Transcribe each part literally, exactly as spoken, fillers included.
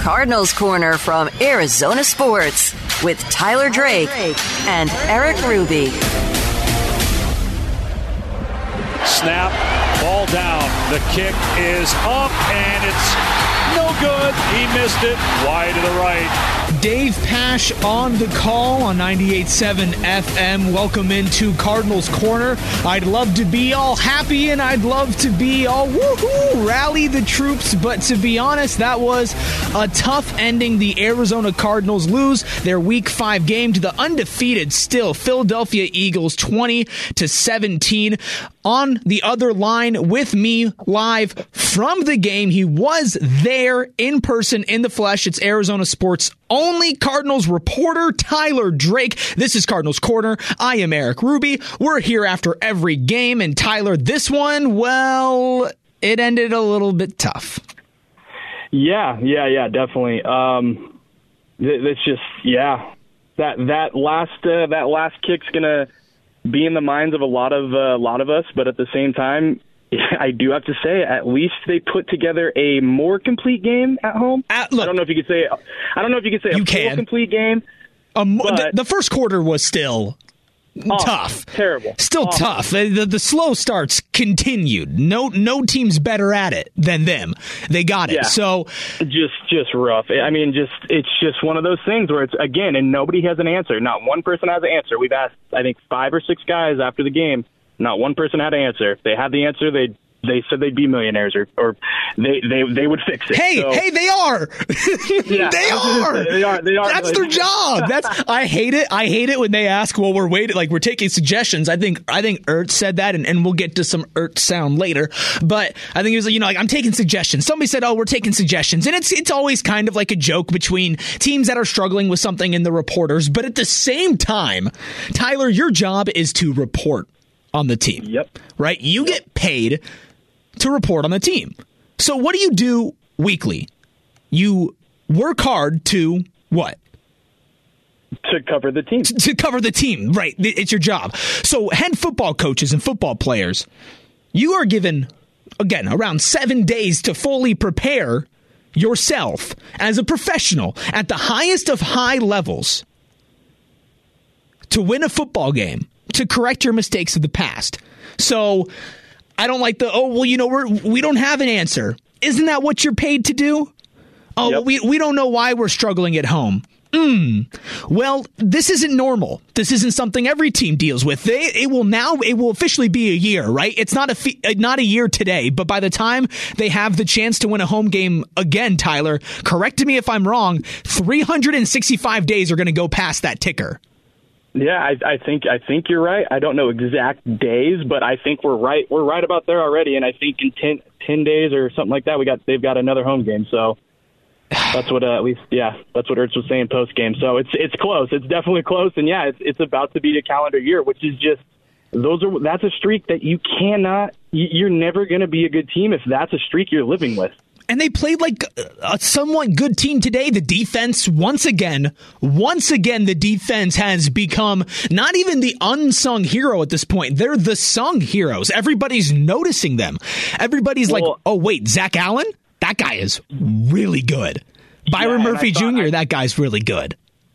Cardinals Corner from Arizona Sports with Tyler Drake and Eric Ruby. Snap, ball down. The kick is up, and it's no good. He missed it wide to the right. Dave Pasch on the call on ninety-eight point seven F M. Welcome into Cardinals Corner. I'd love to be all happy and I'd love to be all woohoo, rally the troops. But to be honest, that was a tough ending. The Arizona Cardinals lose their week five game to the undefeated still Philadelphia Eagles twenty to seventeen. On the other line with me live from the game, he was there in person, in the flesh. It's Arizona Sports only Cardinals reporter Tyler Drake. This is Cardinals Corner. I am Eric Ruby. We're here after every game. And Tyler, this one, well, it ended a little bit tough. Yeah, yeah, yeah, definitely. Um, it's just, yeah, that that last uh, that last kick's gonna be in the minds of a lot of a uh, lot of us, but at the same time, I do have to say, at least they put together a more complete game at home. Uh, look, I don't know if you could say. I don't know if you could say you a can. full complete game. Um, the, the first quarter was still oh, tough, terrible, still awful. tough. The, the slow starts continued. No, no team's better at it than them. They got it. Yeah. So just, just rough. I mean, just it's just one of those things where it's again, and nobody has an answer. Not one person has an answer. We've asked, I think, five or six guys after the game. Not one person had an answer. If they had the answer, they they said they'd be millionaires, or, or they, they they would fix it. Hey, so, hey, they are. Yeah, they are. They are. They are. That's their job. That's I hate it. I hate it when they ask, well, we're waiting, like we're taking suggestions. I think I think Ertz said that, and, and we'll get to some Ertz sound later. But I think he was like, you know, like I'm taking suggestions. Somebody said, oh, we're taking suggestions, and it's it's always kind of like a joke between teams that are struggling with something and the reporters. But at the same time, Tyler, your job is to report on the team. Yep. Right? You yep. get paid to report on the team. So what do you do weekly? You work hard to what? To cover the team. To, to cover the team, right. It's your job. So head football coaches and football players, you are given, again, around seven days to fully prepare yourself as a professional at the highest of high levels to win a football game, to correct your mistakes of the past. So I don't like the, oh, well, you know, we're, we don't have an answer. Isn't that what you're paid to do? Oh, yep. we, we don't know why we're struggling at home. Mm. Well, this isn't normal. This isn't something every team deals with. They, it will now, it will officially be a year, right? It's not a, not a year today, but by the time they have the chance to win a home game again, Tyler, correct me if I'm wrong, three hundred sixty-five days are going to go past that ticker. Yeah, I, I think I think you're right. I don't know exact days, but I think we're right. We're right about there already. And I think in ten, ten days or something like that, we got they've got another home game. So that's what uh, at least yeah, that's what Ertz was saying post game. So it's it's close. It's definitely close. And yeah, it's it's about to be a calendar year, which is just those are that's a streak that you cannot. You're never going to be a good team if that's a streak you're living with. And they played like a somewhat good team today. The defense, once again, once again, the defense has become not even the unsung hero at this point. They're the sung heroes. Everybody's noticing them. Everybody's well, like, oh, wait, Zach Allen? That guy is really good. Byron yeah, Murphy Junior, I, that guy's really good.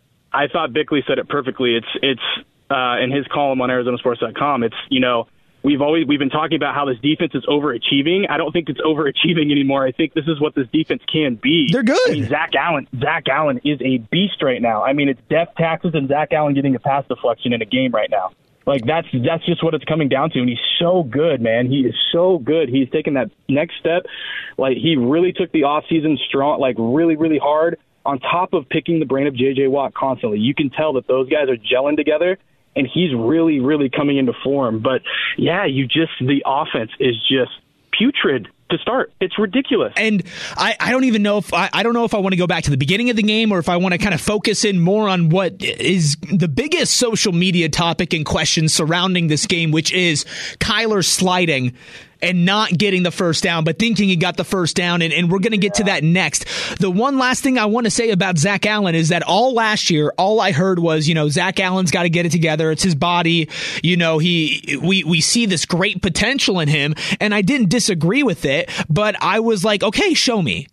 I thought Bickley said it perfectly. It's, it's uh, in his column on Arizona Sports dot com. It's, you know, We've always we've been talking about how this defense is overachieving. I don't think it's overachieving anymore. I think this is what this defense can be. They're good. I mean, Zach Allen, Zach Allen is a beast right now. I mean, it's death taxes and Zach Allen getting a pass deflection in a game right now. Like that's that's just what it's coming down to. And he's so good, man. He is so good. He's taken that next step. Like he really took the offseason strong, like really, really hard. On top of picking the brain of J J Watt constantly, you can tell that those guys are gelling together. And he's really, really coming into form. But, yeah, you just – the offense is just putrid to start. It's ridiculous. And I, I don't even know if I, – I don't know if I want to go back to the beginning of the game or if I want to kind of focus in more on what is the biggest social media topic and question surrounding this game, which is Kyler sliding and not getting the first down, but thinking he got the first down, and, and we're going to get yeah. to that next. The one last thing I want to say about Zach Allen is that all last year, all I heard was, you know, Zach Allen's got to get it together. It's his body. You know, he we, we see this great potential in him, and I didn't disagree with it, but I was like, okay, show me.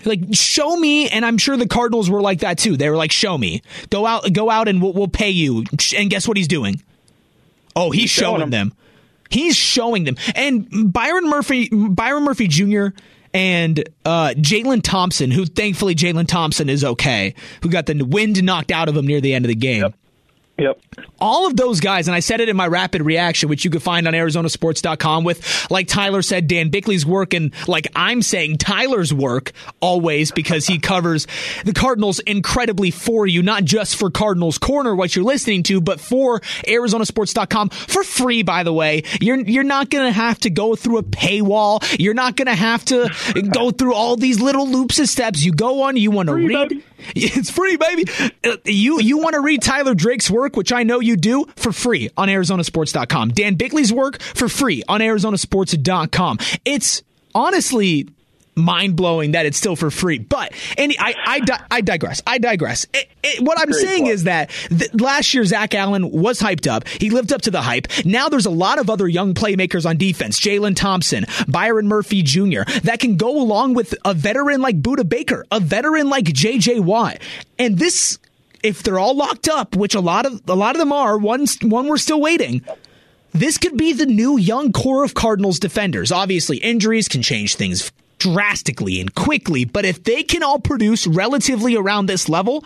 Like, show me, and I'm sure the Cardinals were like that too. They were like, show me. Go out, go out and we'll, we'll pay you. And guess what he's doing? Oh, he's, he's showing, showing them. He's showing them. And Byron Murphy, Byron Murphy Junior and uh, Jalen Thompson, who thankfully Jalen Thompson is okay, who got the wind knocked out of him near the end of the game. Yep. Yep. All of those guys, and I said it in my rapid reaction, which you can find on Arizona Sports dot com with, like Tyler said, Dan Bickley's work, and like I'm saying, Tyler's work always, because he covers the Cardinals incredibly for you, not just for Cardinals Corner, what you're listening to, but for Arizona Sports dot com for free, by the way. You're, you're not going to have to go through a paywall. You're not going to have to go through all these little loops and steps. You go on, you want to read. Baby. It's free, baby. You, you want to read Tyler Drake's work, which I know you do, for free on Arizona Sports dot com. Dan Bickley's work for free on Arizona Sports dot com. It's honestly mind-blowing that it's still for free. But and I, I, di- I digress. I digress. It, it, what I'm Great saying point. is that th- last year Zach Allen was hyped up. He lived up to the hype. Now there's a lot of other young playmakers on defense. Jalen Thompson, Byron Murphy Junior, that can go along with a veteran like Budda Baker, a veteran like J J Watt. And this, if they're all locked up, which a lot of a lot of them are, one, one we're still waiting, this could be the new young core of Cardinals defenders. Obviously, injuries can change things drastically and quickly, but if they can all produce relatively around this level,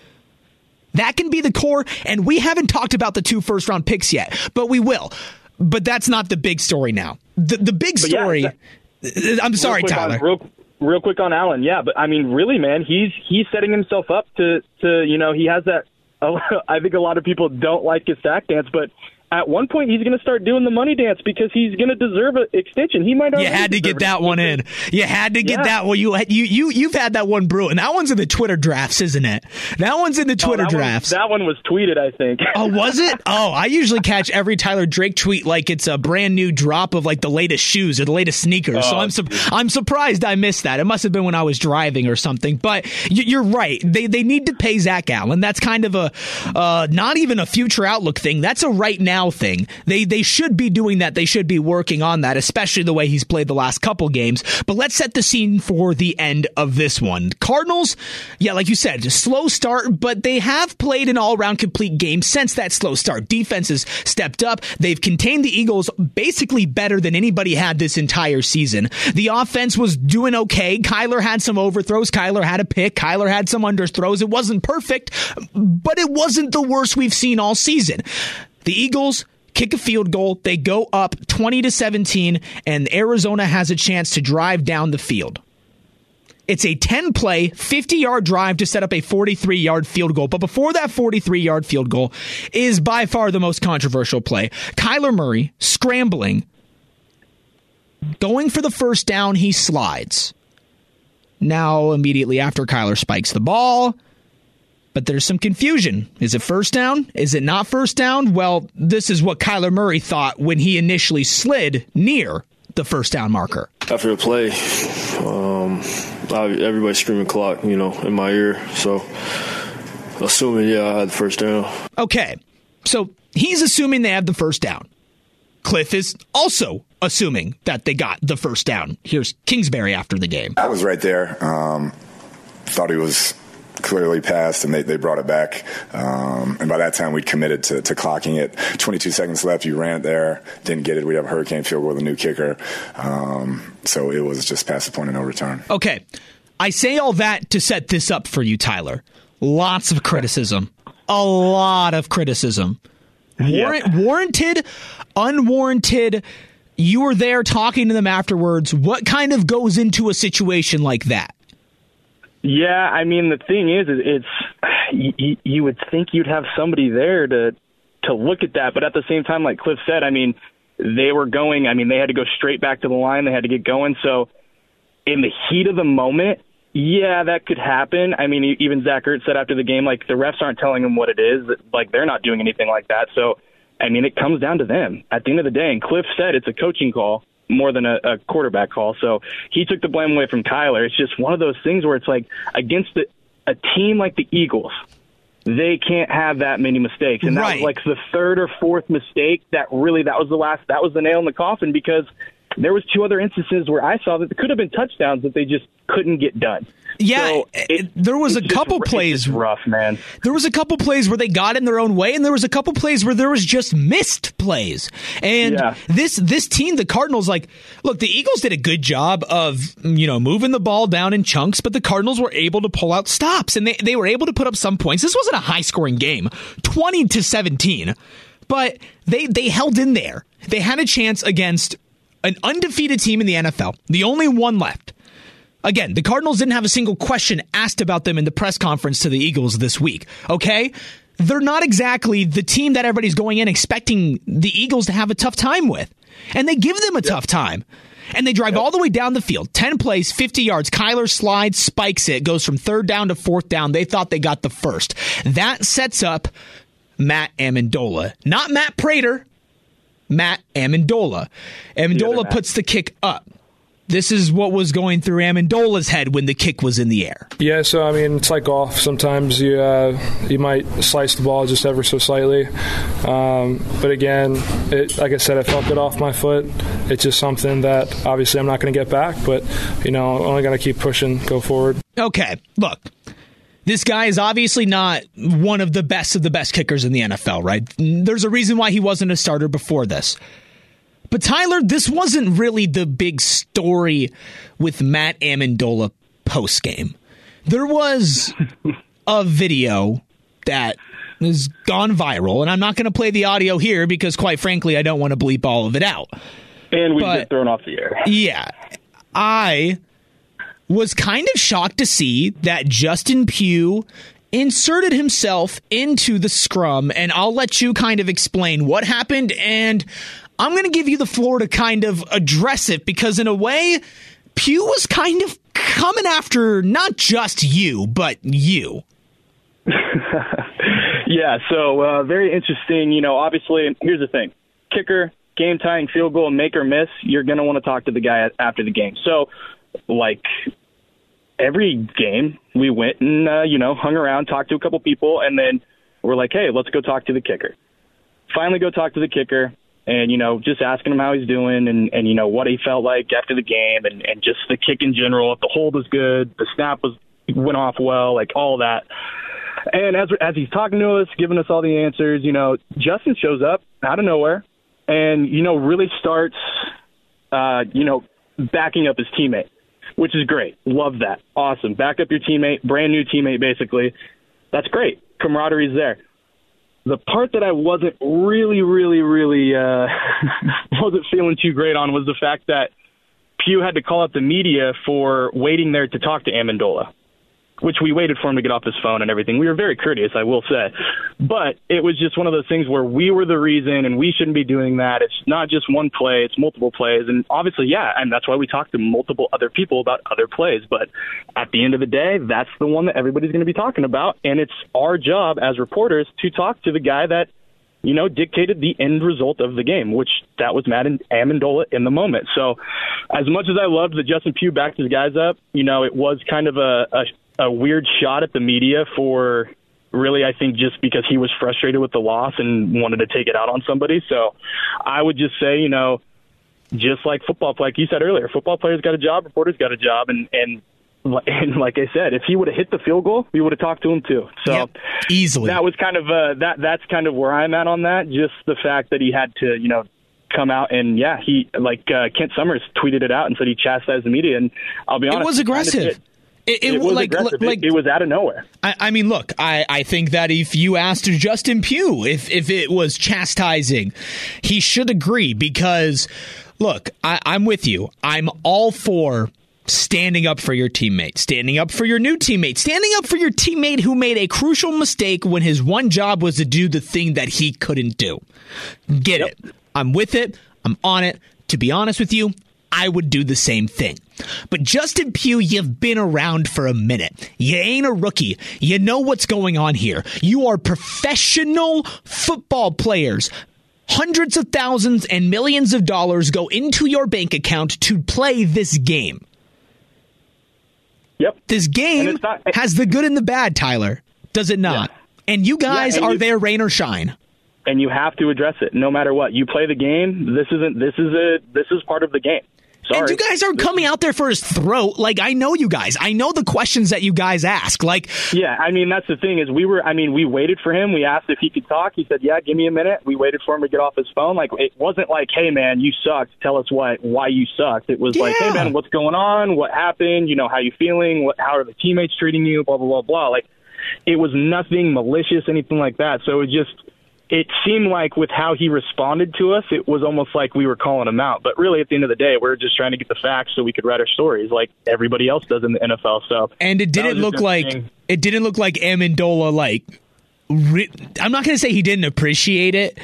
that can be the core. And we haven't talked about the two first round picks yet, but we will. But that's not the big story now. The the big story. Yeah, that, I'm sorry, real Tyler. On, real, real quick on Allen. Yeah, but I mean, really, man, he's he's setting himself up to to you know he has that. Oh, I think a lot of people don't like his sack dance, but at one point, he's going to start doing the money dance because he's going to deserve an extension. He might. You had to get that one in. You had to get yeah. that one. You you you you've had that one brewing. That one's in the Twitter drafts, isn't it? That one's in the Twitter oh, that drafts. One, that one was tweeted, I think. Oh, was it? Oh, I usually catch every Tyler Drake tweet like it's a brand new drop of like the latest shoes or the latest sneakers. Oh, so I'm su- I'm surprised I missed that. It must have been when I was driving or something. But you're right. They they need to pay Zach Allen. That's kind of a uh, not even a future outlook thing. That's a right now thing. They they should be doing that. They should be working on that, especially the way he's played the last couple games. But let's set the scene for the end of this one. Cardinals, yeah, like you said, slow start, but they have played an all-around complete game since that slow start. Defense has stepped up. They've contained the Eagles basically better than anybody had this entire season. The offense was doing okay. Kyler had some overthrows. Kyler had a pick. Kyler had some underthrows. It wasn't perfect, but it wasn't the worst we've seen all season. The Eagles kick a field goal, they go up twenty to seventeen, and Arizona has a chance to drive down the field. It's a ten-play, fifty-yard drive to set up a forty-three-yard field goal. But before that forty-three-yard field goal is by far the most controversial play. Kyler Murray scrambling, going for the first down, he slides. Now, immediately after, Kyler spikes the ball. But there's some confusion. Is it first down? Is it not first down? Well, this is what Kyler Murray thought when he initially slid near the first down marker. After the play, um, I, everybody screaming clock, you know, in my ear. So, assuming, yeah, I had the first down. Okay, so he's assuming they have the first down. Cliff is also assuming that they got the first down. Here's Kingsbury after the game. I was right there. Um, thought he was clearly passed, and they, they brought it back. Um, and by that time, we'd committed to, to clocking it. twenty-two seconds left. You ran it there, didn't get it. We'd have a hurricane field goal with a new kicker. Um, so it was just past the point of no return. Okay. I say all that to set this up for you, Tyler. Lots of criticism. A lot of criticism. Warrant, yeah. Warranted, unwarranted. You were there talking to them afterwards. What kind of goes into a situation like that? Yeah, I mean, the thing is, it's you, you would think you'd have somebody there to to look at that, but at the same time, like Cliff said, I mean, they were going, I mean, they had to go straight back to the line. They had to get going. So in the heat of the moment, yeah, that could happen. I mean, even Zach Ertz said after the game, like, the refs aren't telling them what it is. Like, they're not doing anything like that. So, I mean, it comes down to them at the end of the day. And Cliff said it's a coaching call more than a, a quarterback call. So he took the blame away from Kyler. It's just one of those things where it's like against the, a team like the Eagles, they can't have that many mistakes. And that right. was like the third or fourth mistake that really, that was the last, that was the nail in the coffin, because there was two other instances where I saw that there could have been touchdowns that they just couldn't get done. Yeah, so it, there was a couple just, plays. rough, man. There was a couple plays where they got in their own way, and there was a couple plays where there was just missed plays. And yeah. this this team, the Cardinals, like, look, the Eagles did a good job of, you know, moving the ball down in chunks, but the Cardinals were able to pull out stops, and they, they were able to put up some points. This wasn't a high-scoring game, twenty to seventeen, but they they held in there. They had a chance against an undefeated team in the N F L, the only one left. Again, the Cardinals didn't have a single question asked about them in the press conference to the Eagles this week, okay? They're not exactly the team that everybody's going in expecting the Eagles to have a tough time with. And they give them a yep. tough time. And they drive yep. all the way down the field. ten plays, fifty yards. Kyler slides, spikes it, goes from third down to fourth down. They thought they got the first. That sets up Matt Amendola. Not Matt Prater, Matt Amendola. Amendola the puts the kick up. This is what was going through Amendola's head when the kick was in the air. Yeah, so, I mean, it's like golf. Sometimes you uh, you might slice the ball just ever so slightly. Um, but, again, it, like I said, I felt it off my foot. It's just something that, obviously, I'm not going to get back. But, you know, I'm only going to keep pushing, go forward. Okay, look. This guy is obviously not one of the best of the best kickers in the N F L, right? There's a reason why he wasn't a starter before this. But Tyler, this wasn't really the big story with Matt Amendola post-game. There was a video that has gone viral, and I'm not going to play the audio here because, quite frankly, I don't want to bleep all of it out. And we get thrown off the air. Yeah. I was kind of shocked to see that Justin Pugh inserted himself into the scrum, and I'll let you kind of explain what happened, and I'm going to give you the floor to kind of address it, because in a way, Pugh was kind of coming after not just you, but you. Yeah, so uh, very interesting. You know, obviously, here's the thing. Kicker, game-tying field goal, make or miss, you're going to want to talk to the guy after the game. So, like, every game, we went and, uh, you know, hung around, talked to a couple people, and then we're like, hey, let's go talk to the kicker. Finally go talk to the kicker. And, you know, just asking him how he's doing and, and you know, what he felt like after the game and, and just the kick in general. If the hold was good, the snap was went off well, like all that. And as as he's talking to us, giving us all the answers, you know, Justin shows up out of nowhere and, you know, really starts, uh, you know, backing up his teammate, which is great. Love that. Awesome. Back up your teammate, brand new teammate, basically. That's great. Camaraderie's there. The part that I wasn't really, really, really uh, wasn't feeling too great on was the fact that Pugh had to call up the media for waiting there to talk to Amendola, which we waited for him to get off his phone and everything. We were very courteous, I will say. But it was just one of those things where we were the reason and we shouldn't be doing that. It's not just one play, it's multiple plays. And obviously, yeah, and that's why we talked to multiple other people about other plays. But at the end of the day, that's the one that everybody's going to be talking about. And it's our job as reporters to talk to the guy that, you know, dictated the end result of the game, which that was Matt Amendola in the moment. So as much as I loved that Justin Pugh backed his guys up, you know, it was kind of a, a a weird shot at the media for really, I think, just because he was frustrated with the loss and wanted to take it out on somebody. So I would just say, you know, just like football, like you said earlier, football players got a job, reporters got a job. And, and, and like I said, if he would have hit the field goal, we would have talked to him too. So yep, easily. That was kind of uh, that. That's kind of where I'm at on that. Just the fact that he had to, you know, come out and yeah, he like uh, Kent Summers tweeted it out and said he chastised the media. And I'll be honest, it was aggressive. It, it, it was like, aggressive. like it, it was out of nowhere. I, I mean, look, I, I think that if you asked Justin Pugh if, if it was chastising, he should agree because, look, I, I'm with you. I'm all for standing up for your teammate, standing up for your new teammate, standing up for your teammate who made a crucial mistake when his one job was to do the thing that he couldn't do. Get yep. it. I'm with it. I'm on it. To be honest with you, I would do the same thing. But Justin Pugh, you've been around for a minute. You ain't a rookie. You know what's going on here. You are professional football players. Hundreds of thousands and millions of dollars go into your bank account to play this game. Yep. This game not, it, has the good and the bad, Tyler. Does it not? Yeah. And you guys yeah, and are you, there rain or shine. and you have to address it no matter what. You play the game. This isn't. This is a. This is part of the game. Sorry. And you guys aren't coming out there for his throat. Like, I know you guys. I know the questions that you guys ask. Like, yeah, I mean, that's the thing is we were, I mean, we waited for him. We asked if he could talk. He said, yeah, give me a minute. We waited for him to get off his phone. Like, it wasn't like, hey, man, you sucked. Tell us what, why you sucked. It was yeah. like, hey, man, what's going on? What happened? You know, how you feeling? What, how are the teammates treating you? Blah, blah, blah, blah. Like, it was nothing malicious, anything like that. So it just, it seemed like with how he responded to us, it was almost like we were calling him out. But really, at the end of the day, we we're just trying to get the facts so we could write our stories like everybody else does in the N F L. So, and it didn't look like it didn't look like Amendola. Like, re- I'm not going to say he didn't appreciate it,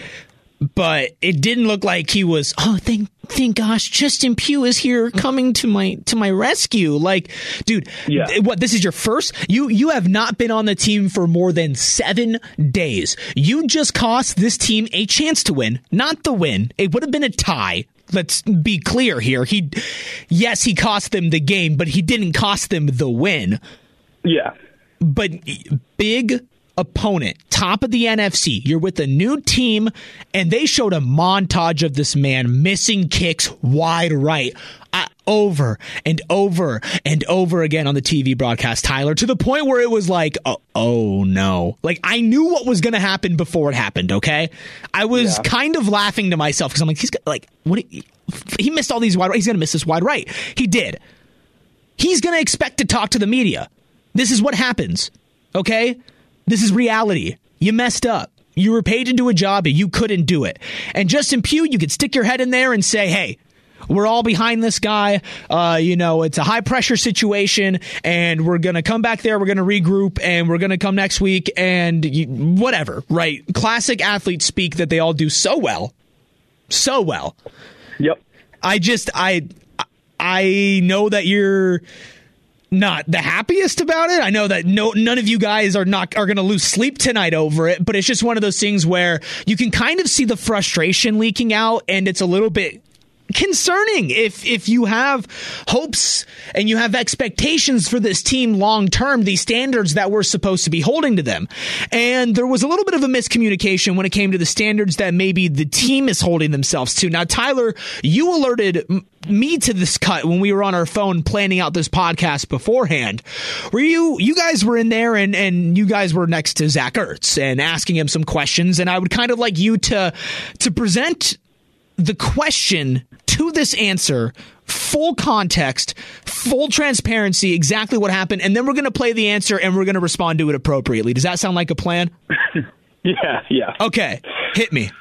but it didn't look like he was. Oh, thank thank gosh, Justin Pugh is here, coming to my to my rescue. Like, dude, yeah. th- what? This is your first. You you have not been on the team for more than seven days. You just cost this team a chance to win, not the win. It would have been a tie. Let's be clear here. He, yes, he cost them the game, but he didn't cost them the win. Yeah, but big opponent, top of the N F C. You're with a new team, and they showed a montage of this man missing kicks wide right uh, over and over and over again on the T V broadcast, Tyler, to the point where it was like, oh, oh no. Like, I knew what was going to happen before it happened, okay? I was yeah. kind of laughing to myself because I'm like, he's got, like, what? He, he missed all these wide right. He's going to miss this wide right. He did. He's going to expect to talk to the media. This is what happens, okay? This is reality. You messed up. You were paid to do a job and you couldn't do it. And Justin Pugh, you could stick your head in there and say, hey, we're all behind this guy. Uh, you know, it's a high pressure situation and we're going to come back there. We're going to regroup and we're going to come next week and you, whatever, right? Classic athlete speak that they all do so well. So well. Yep. I just, I, I know that you're not the happiest about it. I know that no, none of you guys are not are going to lose sleep tonight over it, but it's just one of those things where you can kind of see the frustration leaking out, and it's a little bit concerning if if you have hopes and you have expectations for this team long term, these standards that we're supposed to be holding to them. And there was a little bit of a miscommunication when it came to the standards that maybe the team is holding themselves to. Now, Tyler, you alerted m- me to this cut when we were on our phone planning out this podcast beforehand. Were you you guys were in there and and you guys were next to Zach Ertz and asking him some questions, and I would kind of like you to to present the question to this answer, full context, full transparency, exactly what happened, and then we're going to play the answer and we're going to respond to it appropriately. Does that sound like a plan? yeah, yeah. Okay, hit me.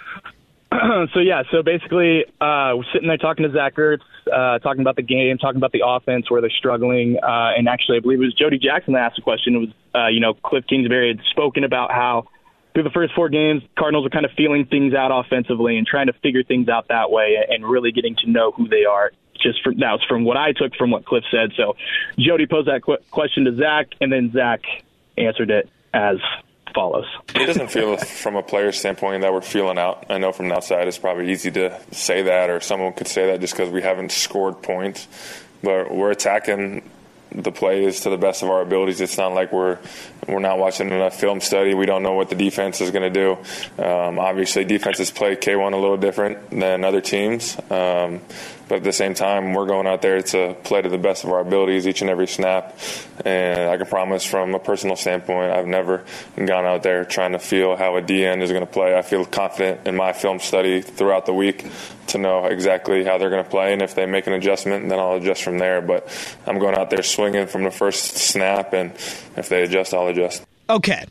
so, yeah, so basically uh, we're sitting there talking to Zach Ertz, uh, talking about the game, talking about the offense, where they're struggling, uh, and actually I believe it was Jody Jackson that asked the question. It was, uh, you know, Cliff Kingsbury had spoken about how through the first four games, Cardinals are kind of feeling things out offensively and trying to figure things out that way and really getting to know who they are. Just from, that was from what I took from what Cliff said. So Jody posed that qu- question to Zach, and then Zach answered it as follows. It doesn't feel from a player standpoint that we're feeling out. I know from the outside it's probably easy to say that, or someone could say that just because we haven't scored points. But we're attacking the plays to the best of our abilities. It's not like we're we're not watching enough film study. We don't know what the defense is going to do. Um, obviously, defenses play K one a little different than other teams. Um, but at the same time, we're going out there to play to the best of our abilities each and every snap. And I can promise from a personal standpoint, I've never gone out there trying to feel how a D N is going to play. I feel confident in my film study throughout the week to know exactly how they're going to play. And if they make an adjustment, then I'll adjust from there. But I'm going out there swinging from the first snap, and if they adjust, I'll adjust. Okay.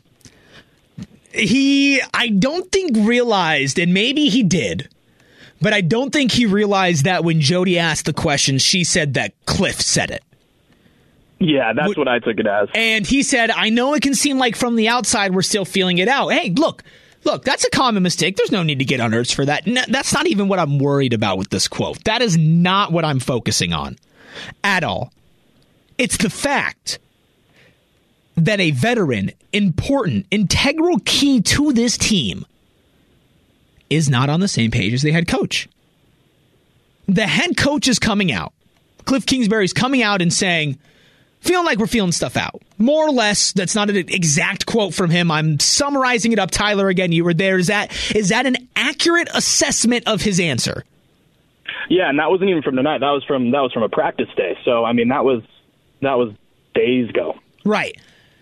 He, I don't think, realized, and maybe he did, but I don't think he realized that when Jody asked the question, she said that Cliff said it. Yeah, that's what I took it as. And he said, I know it can seem like from the outside we're still feeling it out. Hey, look, look, that's a common mistake. There's no need to get on Ertz for that. No, that's not even what I'm worried about with this quote. That is not what I'm focusing on at all. It's the fact that a veteran, important, integral key to this team is not on the same page as the head coach. The head coach is coming out. Cliff Kingsbury is coming out and saying, Feeling like we're feeling stuff out. More or less, that's not an exact quote from him. I'm summarizing it up. Tyler, again, you were there. Is that is that an accurate assessment of his answer? Yeah, and that wasn't even from tonight. That was from that was from a practice day. So I mean, that was that was days ago. Right.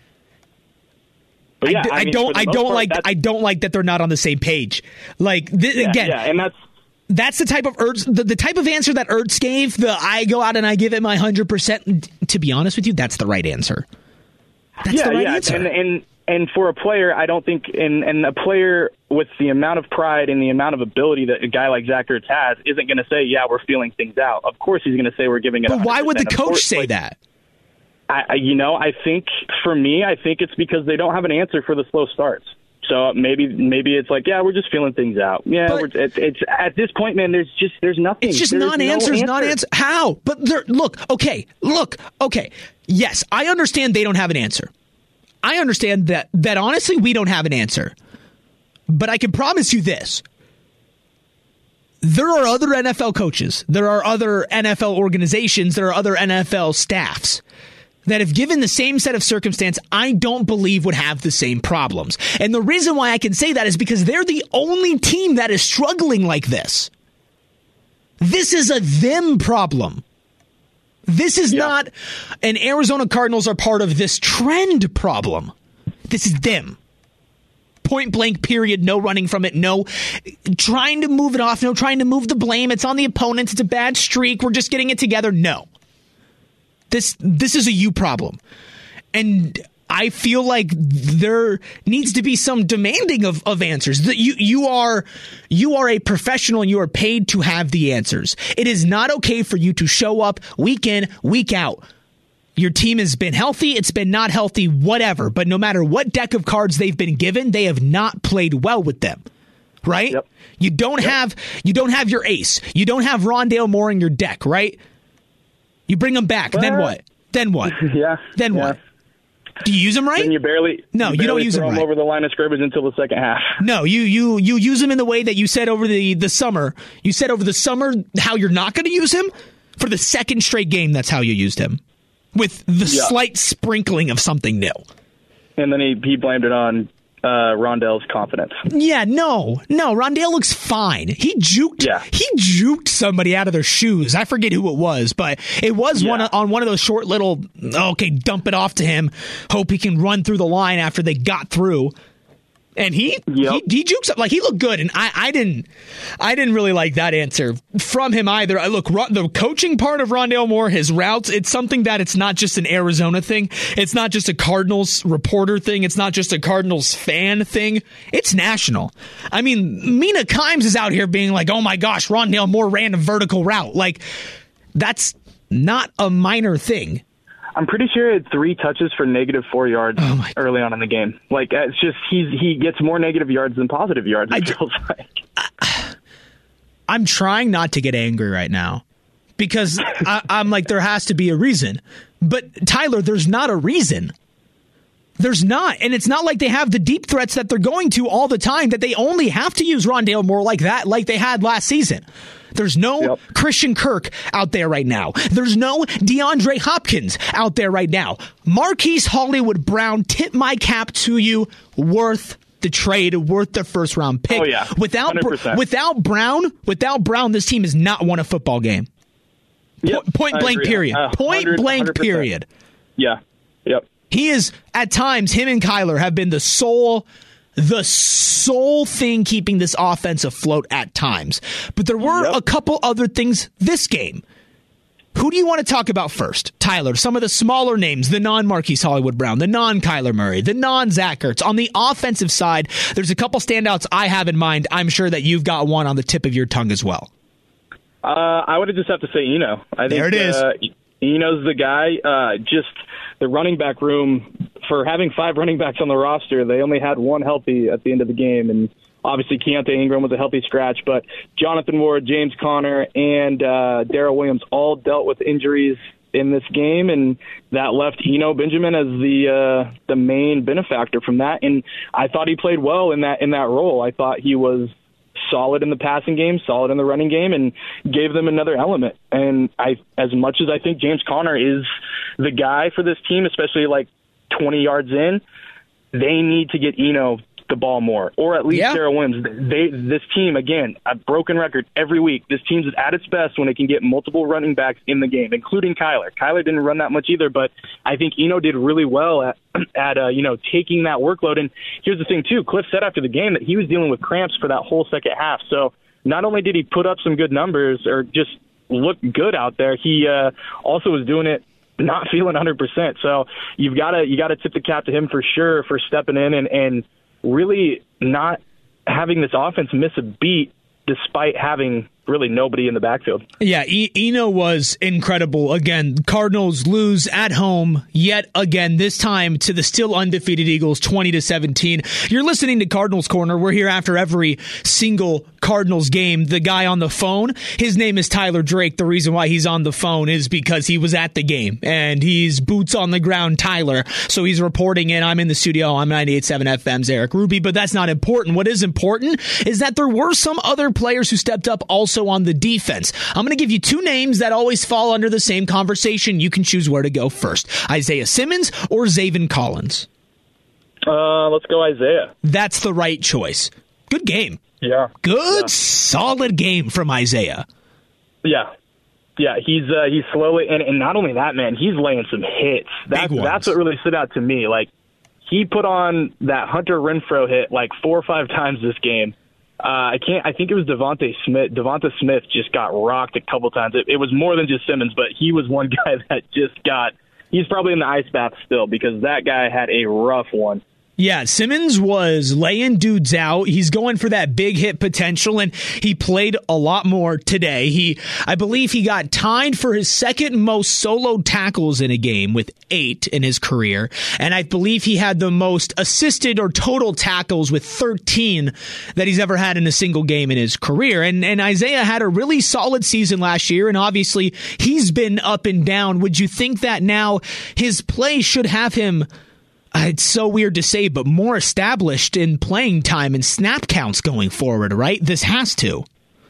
But yeah, I, d- I, I mean, don't. I don't part, like. I don't like that they're not on the same page. Like th- yeah, again, yeah, and that's. That's the type of Ertz, the, the type of answer that Ertz gave. The I go out and I give it my hundred percent. To be honest with you, that's the right answer. That's yeah, the right yeah, answer. and, and and for a player, I don't think, and and a player with the amount of pride and the amount of ability that a guy like Zach Ertz has isn't going to say, "Yeah, we're feeling things out." Of course, he's going to say we're giving it. But why would the Of coach course, say like, that? I, I, you know, I think for me, I think it's because they don't have an answer for the slow starts. So maybe maybe it's like, yeah, we're just feeling things out. Yeah, But- we're, it's, it's at this point, man. There's just there's nothing. It's just There's non-answers, no non-answer. How? But there, look, okay, look, okay. Yes, I understand they don't have an answer. I understand that that honestly we don't have an answer. But I can promise you this. There are other N F L coaches. There are other N F L organizations. There are other N F L staffs that if given the same set of circumstance, I don't believe would have the same problems. And the reason why I can say that is because they're the only team that is struggling like this. This is a them problem. This is Yeah. not an Arizona Cardinals are part of this trend problem. This is them. Point blank, period. No running from it. No trying to move it off. No trying to move the blame. It's on the opponent. It's a bad streak. We're just getting it together. No. This this is a you problem. And I feel like there needs to be some demanding of, of answers. That you you are you are a professional and you are paid to have the answers. It is not okay for you to show up week in, week out. Your team has been healthy, it's been not healthy, whatever. But no matter what deck of cards they've been given, they have not played well with them. Right? Yep. You don't Yep. have you don't have your ace. You don't have Rondale Moore in your deck, right? You bring him back. Then Well, what? Then what? Yeah. Then yeah. what? Do you use him right? Then you barely No, you barely don't use throw him him right. over the line of scrimmage until the second half. No, you you you use him in the way that you said over the, the summer. You said over the summer how you're not going to use him. For the second straight game, that's how you used him. With the Yeah. slight sprinkling of something new. And then he he blamed it on uh, Rondell's confidence. Yeah, no, no. Rondale looks fine. He juked. Yeah. He juked somebody out of their shoes. I forget who it was, but it was Yeah. one on one of those short little. Okay, dump it off to him. Hope he can run through the line after they got through. And he, Yep. he he jukes up like he looked good, and I, I didn't I didn't really like that answer from him either. I look Ron, the coaching part of Rondale Moore, his routes, it's something that it's not just an Arizona thing. It's not just a Cardinals reporter thing. It's not just a Cardinals fan thing. It's national. I mean, Mina Kimes is out here being like, "Oh my gosh, Rondale Moore ran a vertical route." Like that's not a minor thing. I'm pretty sure he had three touches for negative four yards Oh my- early on in the game. Like it's just he's he gets more negative yards than positive yards. It I d- feels like. I'm trying not to get angry right now because I, I'm like, there has to be a reason. But Tyler, there's not a reason. There's not. And it's not like they have the deep threats that they're going to all the time, that they only have to use Rondale Moore like that, like they had last season. There's no Yep. Christian Kirk out there right now. There's no DeAndre Hopkins out there right now. Marquise Hollywood Brown, tip my cap to you, worth the trade, worth the first round pick. Oh, yeah. Without one hundred percent. without Brown, without Brown, this team has not won a football game. Yep, Po- point I blank agree. period. Uh, Point one hundred, blank one hundred percent. period. Yeah. Yep. He is, at times, him and Kyler have been the sole, the sole thing keeping this offense afloat at times. But there were Yep. a couple other things this game. Who do you want to talk about first? Tyler, some of the smaller names, the non-Marquise Hollywood Brown, the non-Kyler Murray, the non-Zach Ertz. On the offensive side, there's a couple standouts I have in mind. I'm sure that you've got one on the tip of your tongue as well. Uh, I would just have to say Eno. I think, There it is. Uh, Eno's the guy. Uh, just the running back room, for having five running backs on the roster, they only had one healthy at the end of the game. And obviously Keontae Ingram was a healthy scratch. But Jonathan Ward, James Conner, and uh, Darrell Williams all dealt with injuries in this game, and that left Eno Benjamin as the uh, the main benefactor from that. And I thought he played well in that in that role. I thought he was solid in the passing game, solid in the running game, and gave them another element. And I, as much as I think James Conner is the guy for this team, especially like twenty yards in, they need to get Eno the ball more, or at least yeah. Sarah Wims. They, this team, again, a broken record every week. This team's at its best when it can get multiple running backs in the game, including Kyler. Kyler didn't run that much either, but I think Eno did really well at, at uh, you know, taking that workload. And here's the thing, too. Cliff said after the game that he was dealing with cramps for that whole second half. So not only did he put up some good numbers or just look good out there, he uh, also was doing it not feeling one hundred percent. So you've got to you got to tip the cap to him for sure for stepping in and, and really not having this offense miss a beat despite having really nobody in the backfield. Yeah, e- Eno was incredible. Again, Cardinals lose at home yet again, this time to the still undefeated Eagles, twenty to seventeen. You're listening to Cardinals Corner. We're here after every single Cardinals game. The guy on the phone, his name is Tyler Drake. The reason why he's on the phone is because he was at the game, and he's boots on the ground Tyler. So he's reporting in. I'm in the studio. I'm ninety-eight point seven F M's Eric Ruby, but that's not important. What is important is that there were some other players who stepped up also on the defense. I'm going to give you two names that always fall under the same conversation. You can choose where to go first. Isaiah Simmons or Zaven Collins? Uh, let's go Isaiah. That's the right choice. Good game. Yeah. Good, yeah. solid game from Isaiah. Yeah. Yeah, he's uh, he's slowly, and, and not only that, man, he's laying some hits. That's, that's what really stood out to me. Like, he put on that Hunter Renfrow hit like four or five times this game. Uh, I can't. I think it was Devontae Smith. Devonta Smith just got rocked a couple times. It, it was more than just Simmons, but he was one guy that just got. He's probably in the ice bath still because that guy had a rough one. Yeah, Simmons was laying dudes out. He's going for that big hit potential, and he played a lot more today. He, I believe he got tied for his second most solo tackles in a game with eight in his career, and I believe he had the most assisted or total tackles with thirteen that he's ever had in a single game in his career. And, and Isaiah had a really solid season last year, and obviously he's been up and down. Would you think that now his play should have him... Uh, it's so weird to say, but more established in playing time and snap counts going forward, right? This has to.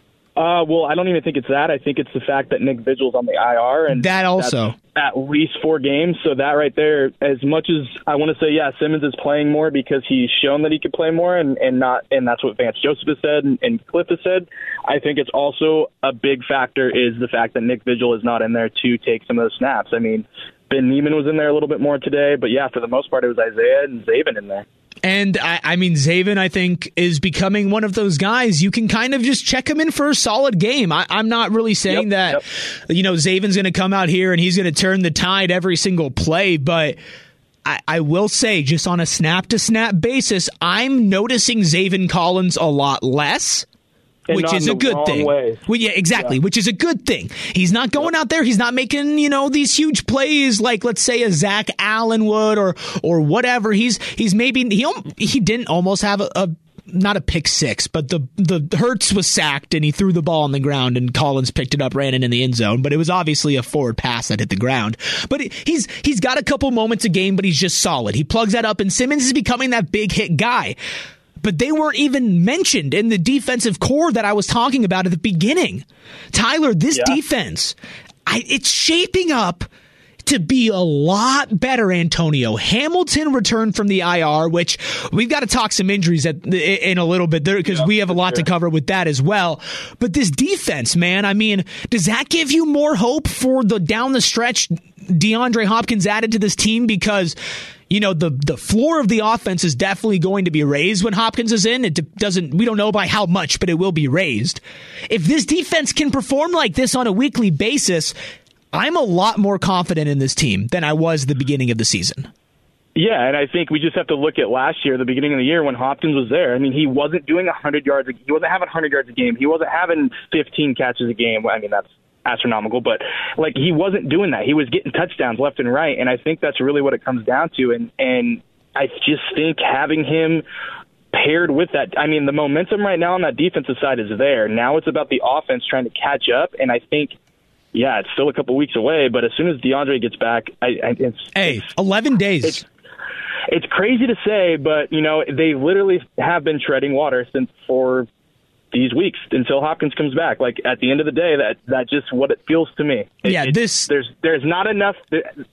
Uh, well, I don't even think it's that. I think it's the fact that Nick Vigil's on the I R. And that also. At least four games. So that right there, as much as I want to say, yeah, Simmons is playing more because he's shown that he could play more, and, and not, and that's what Vance Joseph has said and, and Cliff has said. I think it's also a big factor is the fact that Nick Vigil is not in there to take some of those snaps. I mean, Ben Neiman was in there a little bit more today, but yeah, for the most part, it was Isaiah and Zaven in there. And I, I mean, Zaven, I think, is becoming one of those guys you can kind of just check him in for a solid game. I, I'm not really saying yep, that, yep. you know, Zaven's going to come out here and he's going to turn the tide every single play, but I, I will say, just on a snap-to-snap basis, I'm noticing Zaven Collins a lot less. And which is a good thing. Well, yeah, exactly. Yeah. Which is a good thing. He's not going out there. He's not making, you know, these huge plays like, let's say, a Zach Allen would or or whatever. He's he's maybe he he didn't almost have a, a not a pick six, but the the Hurts was sacked and he threw the ball on the ground and Collins picked it up, ran it in the end zone. But it was obviously a forward pass that hit the ground. But he's he's got a couple moments a game, but he's just solid. He plugs that up, and Simmons is becoming that big hit guy. But they weren't even mentioned in the defensive core that I was talking about at the beginning. Tyler, this yeah. defense, I, it's shaping up to be a lot better. Antonio Hamilton returned from the I R, which we've got to talk some injuries at, in a little bit there because yeah, we have a lot sure. to cover with that as well. But this defense, man, I mean, does that give you more hope for the down the stretch DeAndre Hopkins added to this team? Because you know, the the floor of the offense is definitely going to be raised when Hopkins is in. It doesn't, we don't know by how much, but it will be raised. If this defense can perform like this on a weekly basis, I'm a lot more confident in this team than I was at the beginning of the season. Yeah, and I think we just have to look at last year, the beginning of the year when Hopkins was there. I mean, he wasn't doing one hundred yards. A, he wasn't having one hundred yards a game. He wasn't having fifteen catches a game. I mean, that's astronomical, but like he wasn't doing that. He was getting touchdowns left and right, and I think that's really what it comes down to. And and I just think having him paired with that, I mean, the momentum right now on that defensive side is there. Now it's about the offense trying to catch up, and I think, yeah, it's still a couple weeks away, but as soon as DeAndre gets back, I, I it's hey, it's, eleven days. It's, it's crazy to say, but you know they literally have been treading water since for these weeks until Hopkins comes back. Like at the end of the day, that that's just what it feels to me. It, yeah, it, this there's there's not enough.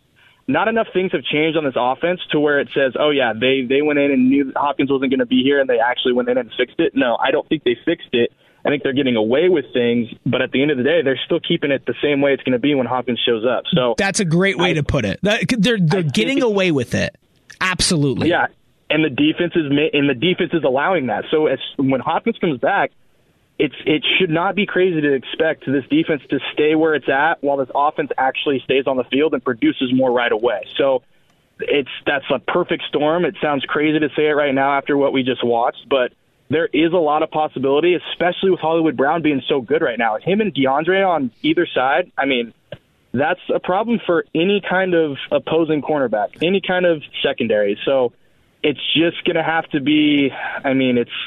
not enough things have changed on this offense to where it says, oh, yeah, they, they went in and knew Hopkins wasn't going to be here and they actually went in and fixed it. No, I don't think they fixed it. I think they're getting away with things, but at the end of the day, they're still keeping it the same way it's going to be when Hopkins shows up. So that's a great way I, to put it. They're they're getting away with it. Absolutely. Yeah, and the defense is and the defense is allowing that. So as when Hopkins comes back, it's it should not be crazy to expect this defense to stay where it's at while this offense actually stays on the field and produces more right away. So it's that's a perfect storm. It sounds crazy to say it right now after what we just watched, but there is a lot of possibility, especially with Hollywood Brown being so good right now. Him and DeAndre on either side, I mean, that's a problem for any kind of opposing cornerback, any kind of secondary. So it's just going to have to be, I mean, it's,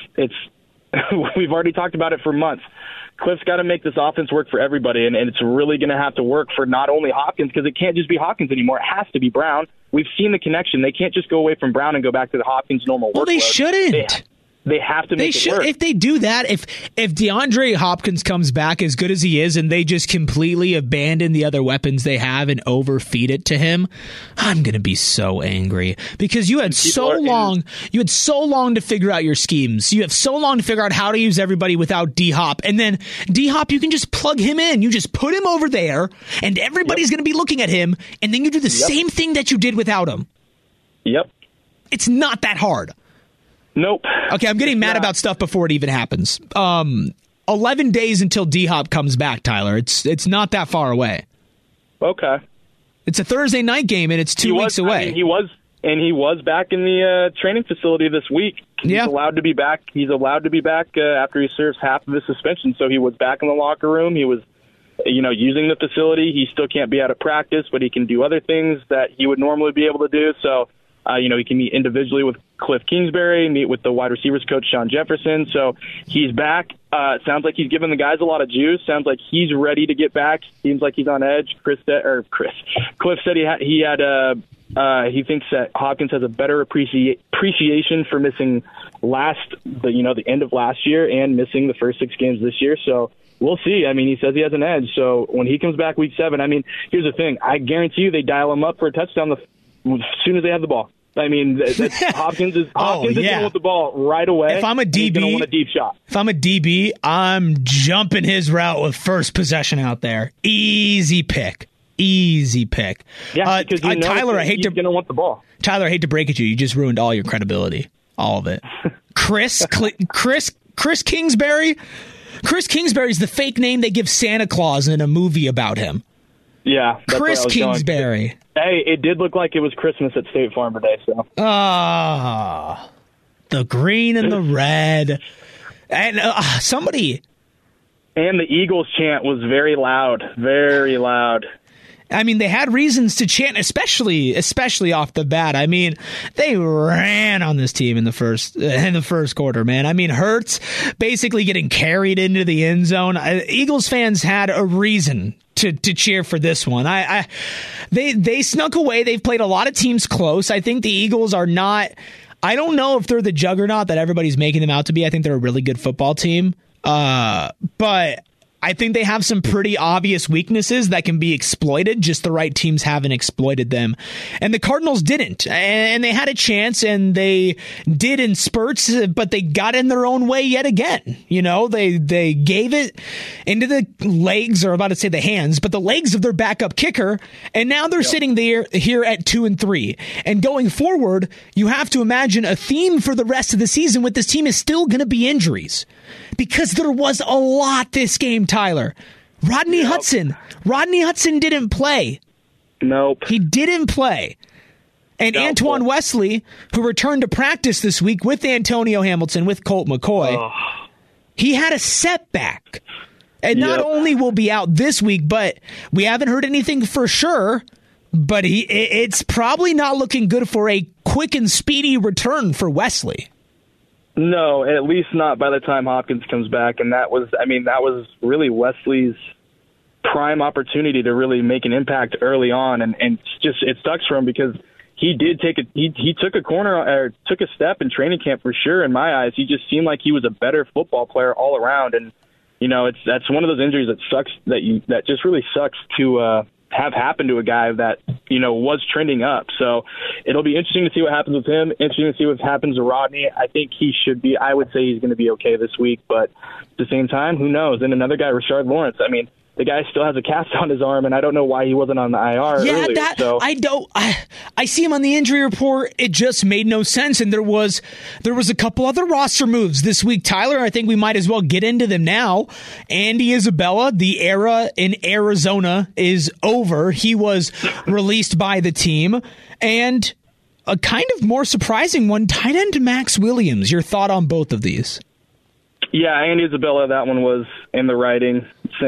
it's, we've already talked about it for months. Cliff's got to make this offense work for everybody, and, and it's really going to have to work for not only Hopkins, because it can't just be Hopkins anymore. It has to be Brown. We've seen the connection. They can't just go away from Brown and go back to the Hopkins normal workload. Well, they shouldn't. They, They have to make they it should, work. If they do that, if if DeAndre Hopkins comes back as good as he is and they just completely abandon the other weapons they have and overfeed it to him, I'm going to be so angry because you had so long you had so long to figure out your schemes. You have so long to figure out how to use everybody without D-Hop. And then D-Hop, you can just plug him in. You just put him over there and everybody's yep. going to be looking at him, and then you do the yep. same thing that you did without him. Yep. It's not that hard. Nope. Okay, I'm getting mad about stuff before it even happens. Um, eleven days until D-Hop comes back, Tyler. It's it's not that far away. Okay. It's a Thursday night game, and it's two he weeks was, away. I mean, he was, and he was back in the uh, training facility this week. He's yeah. allowed to be back. He's allowed to be back uh, after he serves half of his suspension. So he was back in the locker room. He was, you know, using the facility. He still can't be out of practice, but he can do other things that he would normally be able to do. So. Uh, you know, he can meet individually with Cliff Kingsbury, meet with the wide receivers coach, Sean Jefferson. So he's back. Uh, sounds like he's giving the guys a lot of juice. Sounds like he's ready to get back. Seems like he's on edge. Chris, or Chris, Cliff said he had, he had uh, uh, he thinks that Hopkins has a better appreci- appreciation for missing last, the, you know, the end of last year and missing the first six games this year. So we'll see. I mean, he says he has an edge. So when he comes back week seven, I mean, here's the thing. I guarantee you they dial him up for a touchdown the, as soon as they have the ball. I mean, that's, Hopkins is Hopkins oh, yeah. is going to want the ball right away. If I'm a D B, he's going to want a deep shot. If I'm a D B, I'm jumping his route with first possession out there. Easy pick, easy pick. Yeah, uh, because you uh, know Tyler, I hate he's to going to want the ball. Tyler, I hate to break it to you, you just ruined all your credibility, all of it. Chris, Cl- Chris, Chris Kingsbury. Chris Kingsbury is the fake name they give Santa Claus in a movie about him. Yeah, that's Chris Kingsbury. Going. Hey, it did look like it was Christmas at State Farm today. So ah, oh, the green and the red, and uh, somebody. And the Eagles chant was very loud, very loud. I mean, they had reasons to chant, especially especially off the bat. I mean, they ran on this team in the first in the first quarter, man. I mean, Hurts basically getting carried into the end zone. Uh, Eagles fans had a reason to to cheer for this one. I, I they they snuck away. They've played a lot of teams close. I think the Eagles are not. I don't know if they're the juggernaut that everybody's making them out to be. I think they're a really good football team, uh, but. I think they have some pretty obvious weaknesses that can be exploited. Just the right teams haven't exploited them. And the Cardinals didn't. And they had a chance, and they did in spurts, but they got in their own way yet again. You know, they they gave it into the legs, or I'm about to say the hands, but the legs of their backup kicker, and now they're yep. sitting there here at two and three. And going forward, you have to imagine a theme for the rest of the season with this team is still going to be injuries. Because there was a lot this game, Tyler. Rodney yep. Hudson. Rodney Hudson didn't play. Nope. He didn't play. And nope. Antoine Wesley, who returned to practice this week with Antonio Hamilton, with Colt McCoy, oh. he had a setback. And yep. not only will be out this week, but we haven't heard anything for sure, but he it's probably not looking good for a quick and speedy return for Wesley. No, at least not by the time Hopkins comes back. And that was, I mean, that was really Wesley's prime opportunity to really make an impact early on. And, and it's just, it sucks for him because he did take a, he, he took a corner or took a step in training camp for sure. In my eyes, he just seemed like he was a better football player all around. And, you know, it's, that's one of those injuries that sucks that you, that just really sucks to, uh, have happened to a guy that, you know, was trending up. So it'll be interesting to see what happens with him. Interesting to see what happens to Rodney. I think he should be, I would say he's going to be okay this week, but at the same time, who knows? And another guy, Rashard Lawrence. I mean, the guy still has a cast on his arm, and I don't know why he wasn't on the I R yeah, earlier. that so. I don't. I, I see him on the injury report. It just made no sense, and there was there was a couple other roster moves this week. Tyler, I think we might as well get into them now. Andy Isabella, the era in Arizona is over. He was released by the team, and a kind of more surprising one, tight end Max Williams. Your thought on both of these? Yeah, Andy Isabella, that one was in the writing.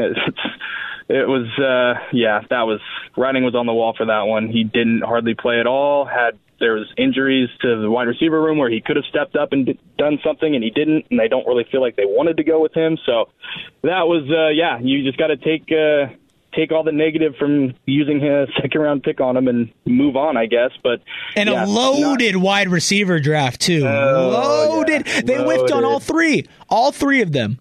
It was, uh, yeah, that was, writing was on the wall for that one. He didn't hardly play at all. Had There was injuries to the wide receiver room where he could have stepped up and d- done something, and he didn't, and they don't really feel like they wanted to go with him. So that was, uh, yeah, you just got to take uh, take all the negative from using a second-round pick on him and move on, I guess. But And yeah, a loaded not, wide receiver draft, too. Oh, loaded. Yeah, they loaded. whiffed on all three. All three of them.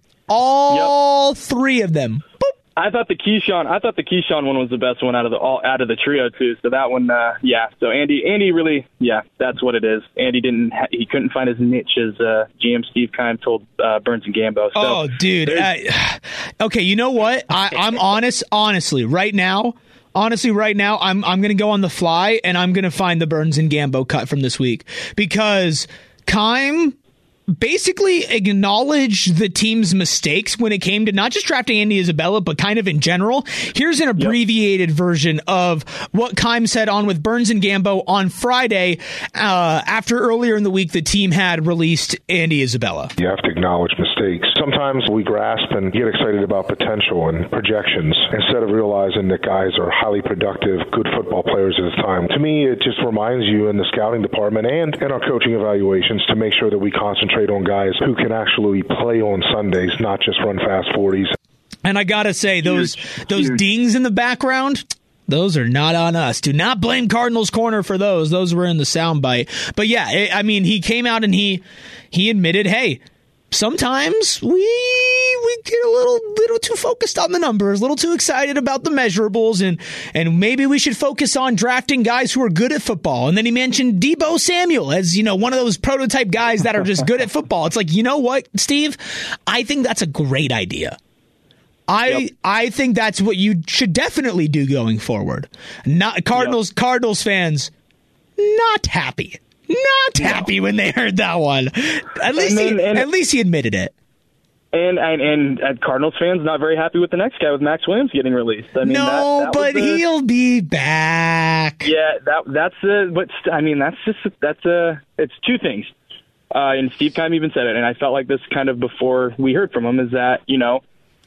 All yep. three of them. Boop. I thought the Keyshawn, I thought the Keyshawn one was the best one out of the all out of the trio too. So that one, uh, yeah. So Andy, Andy really, yeah, that's what it is. Andy didn't, ha- he couldn't find his niche, as uh, G M Steve Keim told uh, Burns and Gambo. So, oh, dude. Uh, okay, you know what? I, I'm honest, honestly, right now. Honestly, right now, I'm I'm going to go on the fly and I'm going to find the Burns and Gambo cut from this week because Keim basically acknowledged the team's mistakes when it came to not just drafting Andy Isabella, but kind of in general. Here's an abbreviated yep. version of what Keim said on with Burns and Gambo on Friday uh, after earlier in the week the team had released Andy Isabella. You have to acknowledge mistakes. Sometimes we grasp and get excited about potential and projections instead of realizing that guys are highly productive, good football players at the time. To me, it just reminds you in the scouting department and in our coaching evaluations to make sure that we concentrate on guys who can actually play on Sundays, not just run fast forties. And I gotta say, those huge, those huge. dings in the background, those are not on us. Do not blame Cardinals Corner for those. Those were in the soundbite. But yeah, I mean, he came out and he he admitted, hey, sometimes we we get a little little too focused on the numbers, a little too excited about the measurables, and and maybe we should focus on drafting guys who are good at football. And then he mentioned Deebo Samuel as, you know, one of those prototype guys that are just good at football. It's like, you know what, Steve? I think that's a great idea. I yep. I think that's what you should definitely do going forward. Not Cardinals yep. Cardinals fans not happy. Not happy no. when they heard that one. At least, then, he, and, at least he admitted it. And, and and and Cardinals fans not very happy with the next guy, with Max Williams getting released. I mean, no, that, that but the, he'll be back. Yeah, that that's a. But I mean, that's just that's a. It's two things. Uh, and Steve Keim even said it, and I felt like this kind of before we heard from him, is that, you know,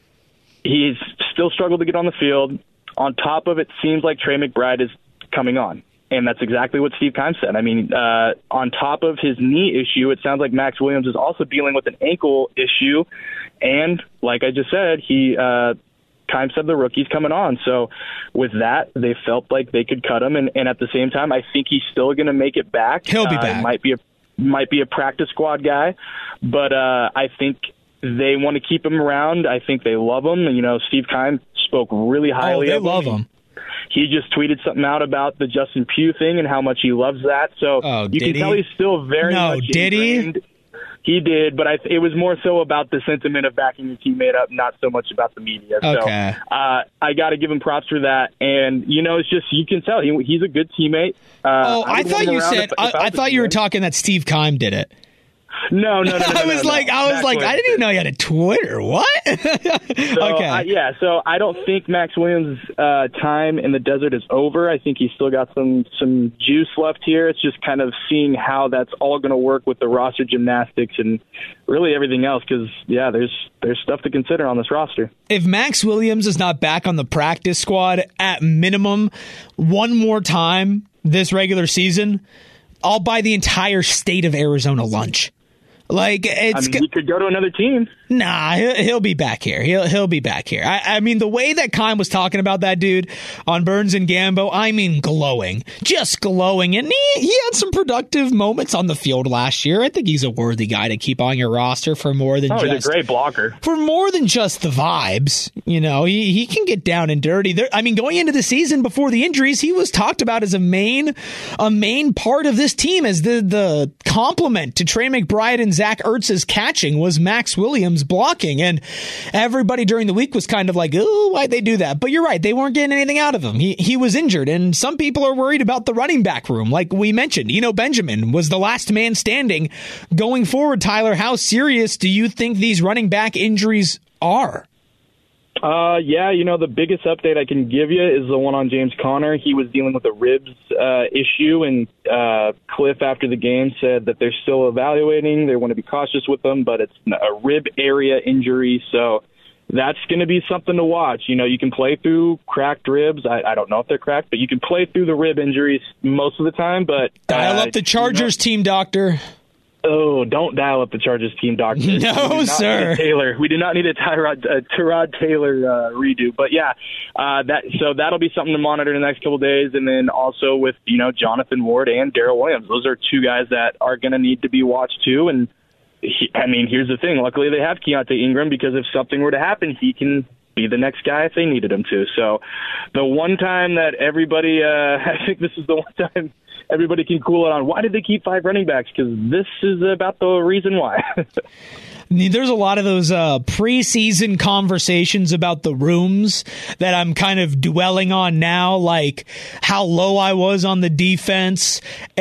he's still struggled to get on the field. On top of it, seems like Trey McBride is coming on. And that's exactly what Steve Keim said. I mean, uh, on top of his knee issue, it sounds like Max Williams is also dealing with an ankle issue. And like I just said, he uh, Keim said the rookie's coming on. So with that, they felt like they could cut him. And, and at the same time, I think he's still going to make it back. He'll be uh, back. Might be a might be a practice squad guy, but uh, I think they want to keep him around. I think they love him. You know, Steve Keim spoke really highly oh, they of him. love him. He just tweeted something out about the Justin Pugh thing and how much he loves that. So oh, you can he? tell he's still very no, much did ingrained. He? He did, but I, it was more so about the sentiment of backing your teammate up, not so much about the media. Okay. So uh, I got to give him props for that. And, you know, it's just, you can tell he, he's a good teammate. Uh, oh, I, I thought you said, if, if I, I, I thought you were talking that Steve Keim did it. No, no, no, no. I was no, like, no. I was Max like, Williams I didn't even know he had a Twitter. What? so, okay. Uh, yeah, so I don't think Max Williams' uh, time in the desert is over. I think he's still got some some juice left here. It's just kind of seeing how that's all going to work with the roster gymnastics and really everything else. Because yeah, there's there's stuff to consider on this roster. If Max Williams is not back on the practice squad at minimum one more time this regular season, I'll buy the entire state of Arizona lunch. Like it's, I mean, he could go to another team. Nah, he'll, he'll be back here. He'll he'll be back here. I, I mean, the way that Keim was talking about that dude on Burns and Gambo, I mean, glowing, just glowing. And he, he had some productive moments on the field last year. I think he's a worthy guy to keep on your roster for more than oh, just he's a great blocker. For more than just the vibes. You know, he he can get down and dirty. There, I mean, going into the season before the injuries, he was talked about as a main a main part of this team as the the complement to Trey McBride and Zach Ertz's catching was Max Williams blocking, and everybody during the week was kind of like, oh, why'd they do that? But you're right, they weren't getting anything out of him. He he was injured, and some people are worried about the running back room. Like we mentioned, Eno Benjamin was the last man standing. Going forward, Tyler, how serious do you think these running back injuries are? Uh, yeah, you know, the biggest update I can give you is the one on James Conner. He was dealing with a ribs uh, issue, and uh, Cliff after the game said that they're still evaluating. They want to be cautious with them, but it's a rib area injury, so that's going to be something to watch. You know, you can play through cracked ribs. I, I don't know if they're cracked, but you can play through the rib injuries most of the time. But dial uh, up the Chargers you know, team doctor. Oh, don't dial up the Chargers team doctor. No, sir. Taylor. We do not need a Tyrod, uh, Tyrod Taylor uh, redo. But, yeah, uh, that so that'll be something to monitor in the next couple of days. And then also with, you know, Jonathan Ward and Darrell Williams. Those are two guys that are going to need to be watched, too. And, he, I mean, here's the thing. Luckily, they have Keontae Ingram because if something were to happen, he can be the next guy if they needed him to. So the one time that everybody uh, – I think this is the one time – everybody can cool it on why did they keep five running backs, because this is about the reason why. There's a lot of those uh, preseason conversations about the rooms that I'm kind of dwelling on now, like how low I was on the defense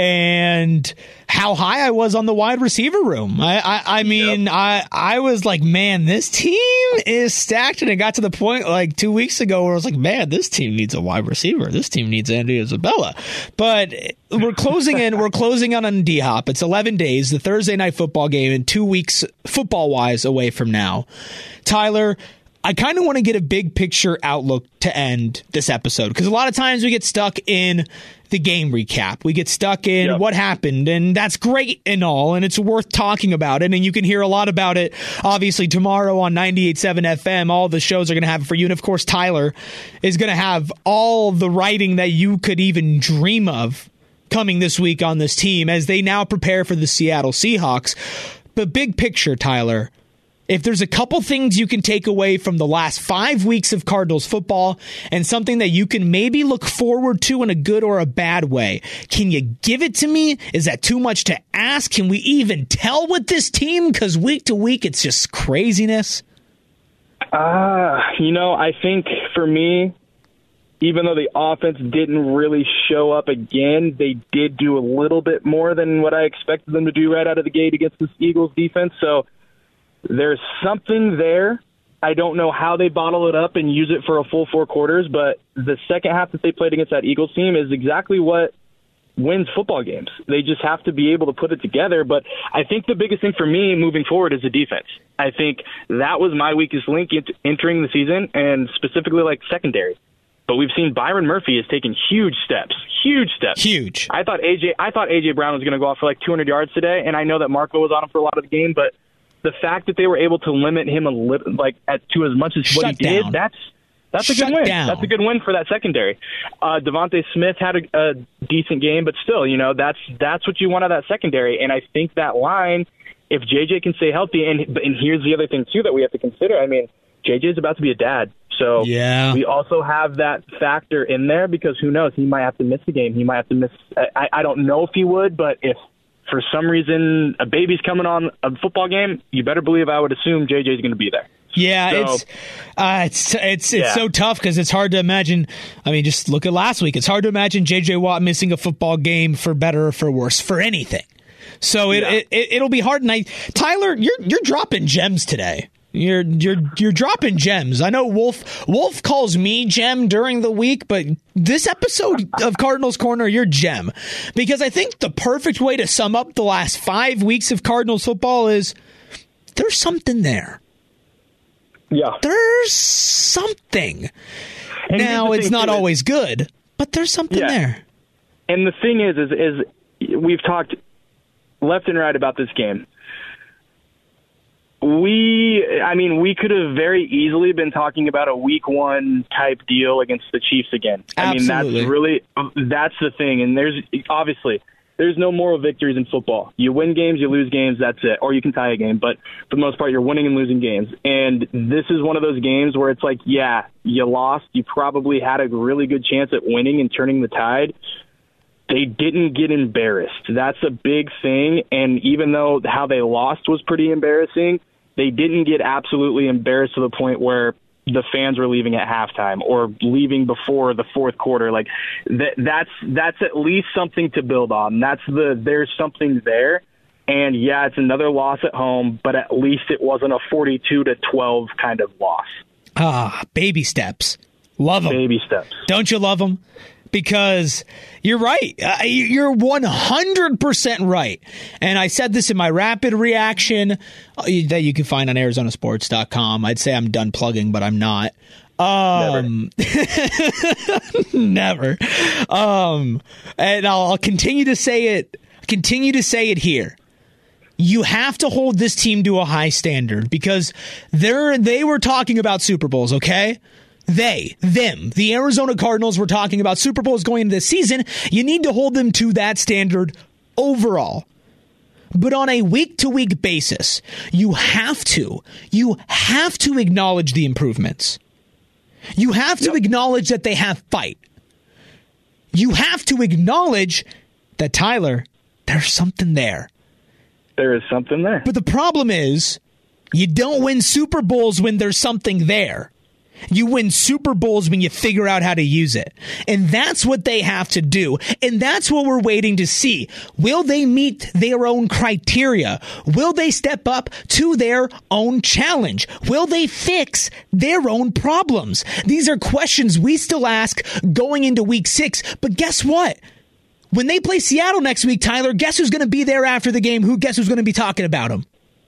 and how high I was on the wide receiver room. I, I, I mean, yep. I, I was like, man, this team is stacked, and it got to the point like two weeks ago where I was like, man, this team needs a wide receiver. This team needs Andy Isabella. But we're closing in. We're closing on on D-Hop. It's eleven days, the Thursday night football game, and two weeks football-wise away from now. Tyler, I kind of want to get a big picture outlook to end this episode, because a lot of times we get stuck in the game recap. We get stuck in yep. what happened, and that's great and all, and it's worth talking about it, and you can hear a lot about it, obviously, tomorrow on ninety-eight point seven F M. All the shows are going to have it for you, and of course, Tyler is going to have all the writing that you could even dream of coming this week on this team as they now prepare for the Seattle Seahawks. But big picture, Tyler, if there's a couple things you can take away from the last five weeks of Cardinals football and something that you can maybe look forward to in a good or a bad way, can you give it to me? Is that too much to ask? Can we even tell with this team? Because week to week, it's just craziness. Uh, you know, I think for me, even though the offense didn't really show up again, they did do a little bit more than what I expected them to do right out of the gate against this Eagles defense. So there's something there. I don't know how they bottle it up and use it for a full four quarters, but the second half that they played against that Eagles team is exactly what wins football games. They just have to be able to put it together. But I think the biggest thing for me moving forward is the defense. I think that was my weakest link entering the season, and specifically like secondary. But we've seen Byron Murphy has taken huge steps, huge steps. Huge. I thought A J, I thought A J Brown was going to go off for like two hundred yards today, and I know that Marco was on him for a lot of the game, but the fact that they were able to limit him a little, like at, to as much as Shut what he down. did, that's that's Shut a good win. down. That's a good win for that secondary. Uh, Devontae Smith had a, a decent game, but still, you know, that's that's what you want out of that secondary. And I think that line, if J J can stay healthy, and and here's the other thing too that we have to consider. I mean, J J is about to be a dad. So yeah. we also have that factor in there, because who knows, he might have to miss the game. He might have to miss. I, I don't know if he would, but if for some reason a baby's coming on a football game, you better believe I would assume J J's going to be there. Yeah, so, it's uh, it's it's it's yeah. so tough because it's hard to imagine. I mean, just look at last week. It's hard to imagine J J Watt missing a football game for better or for worse, for anything. So it, yeah. it, it it'll be hard. And I, Tyler, you're you're dropping gems today. You're you're you're dropping gems. I know Wolf Wolf calls me gem during the week, but this episode of Cardinals Corner, you're gem, because I think the perfect way to sum up the last five weeks of Cardinals football is there's something there. Yeah, there's something. And now it's not too, always good, but there's something yeah. there. And the thing is, is, is we've talked left and right about this game. We, I mean, we could have very easily been talking about a week one type deal against the Chiefs again. Absolutely. I mean, that's really, that's the thing. And there's, obviously, there's no moral victories in football. You win games, you lose games, that's it. Or you can tie a game. But for the most part, you're winning and losing games. And this is one of those games where it's like, yeah, you lost. You probably had a really good chance at winning and turning the tide. They didn't get embarrassed. That's a big thing. And even though how they lost was pretty embarrassing, they didn't get absolutely embarrassed to the point where the fans were leaving at halftime or leaving before the fourth quarter. Like that, that's that's at least something to build on. That's the there's something there. And yeah, it's another loss at home, but at least it wasn't a forty-two to twelve kind of loss. Ah, baby steps. Love them. Baby steps. Don't you love them? Because you're right. Uh, you're one hundred percent right. And I said this in my rapid reaction uh, that you can find on Arizona Sports dot com. I'd say I'm done plugging, but I'm not. Um, never. never. Um, and I'll, I'll continue to say it, continue to say it here. You have to hold this team to a high standard because they're, they were talking about Super Bowls, okay? They, them, the Arizona Cardinals were talking about Super Bowls going into this season. You need to hold them to that standard overall. But on a week-to-week basis, you have to, you have to acknowledge the improvements. You have to yep. acknowledge that they have fight. You have to acknowledge that, Tyler, there's something there. There is something there. But the problem is, you don't win Super Bowls when there's something there. You win Super Bowls when you figure out how to use it. And that's what they have to do. And that's what we're waiting to see. Will they meet their own criteria? Will they step up to their own challenge? Will they fix their own problems? These are questions we still ask going into week six. But guess what? When they play Seattle next week, Tyler, guess who's going to be there after the game? Who guess who's going to be talking about them?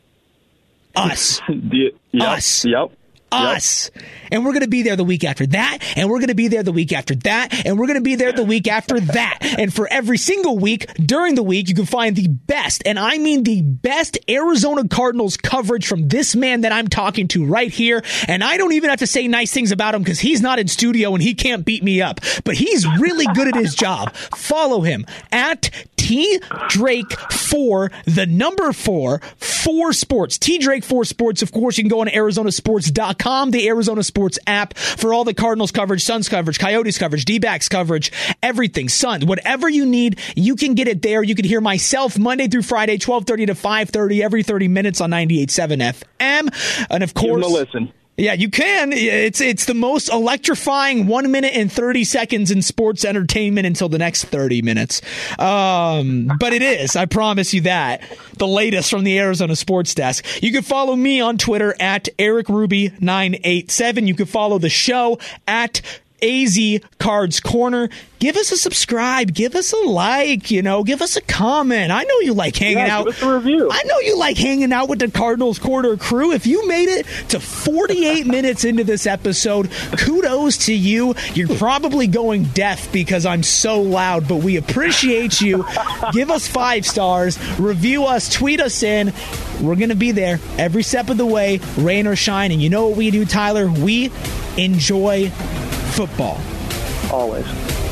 Us. yep. Us. Yep. Us. Yep. And we're going to be there the week after that, and we're going to be there the week after that, and we're going to be there the week after that. And for every single week, during the week, you can find the best, and I mean the best Arizona Cardinals coverage from this man that I'm talking to right here. And I don't even have to say nice things about him because he's not in studio and he can't beat me up. But he's really good at his job. Follow him at T Drake four, the number four, four sports. T Drake four sports. Of course, you can go on Arizona Sports dot com, the Arizona Sports app, for all the Cardinals coverage, Suns coverage, Coyotes coverage, D-backs coverage, everything. Suns, whatever you need, you can get it there. You can hear myself Monday through Friday, twelve thirty to five thirty, every thirty minutes on ninety-eight point seven F M. And of course, give them a listen. Yeah, you can. It's it's the most electrifying one minute and thirty seconds in sports entertainment until the next thirty minutes. Um, but it is, I promise you that. The latest from the Arizona Sports Desk. You can follow me on Twitter at Eric Ruby nine eight seven. You can follow the show at A Z Cards Corner. Give us a subscribe. Give us a like. You know, give us a comment. I know you like hanging yeah, out. Give us a review. I know you like hanging out with the Cardinals Corner crew. If you made it to forty-eight minutes into this episode, kudos to you. You're probably going deaf because I'm so loud, but we appreciate you. Give us five stars. Review us. Tweet us in. We're going to be there every step of the way, rain or shine. And you know what we do, Tyler? We enjoy football. Always.